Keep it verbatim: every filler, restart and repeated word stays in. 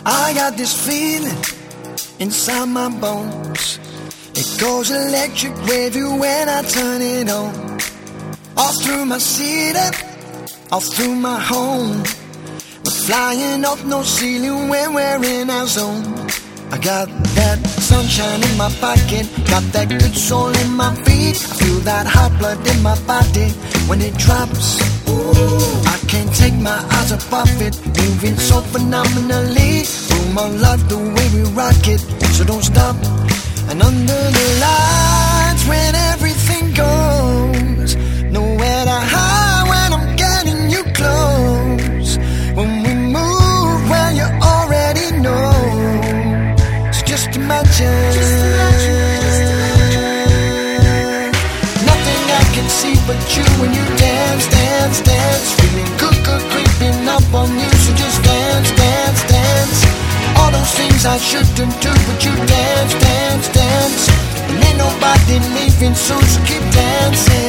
I got this feeling inside my bones. It goes electric wavy when I turn it on. All through my city, all through my home. We're flying up no ceiling when we're in our zone. I got that sunshine in my pocket, got that good soul in my feet. I feel that hot blood in my body when it drops. Ooh, I can't take my eyes off of it, moving so phenomenally. Boom, I love the way we rock it, so don't stop. And under the lights when everything goes, nowhere to hide when I'm getting you close. When we move, well you already know. So just imagine, just imagine, just imagine. Nothing I can see but you when you dance, dance, dance. Feeling good, good creeping up on you. So just dance, dance, dance. All those things I shouldn't do, but you dance, dance, dance. And ain't nobody leaving soon, so keep dancing.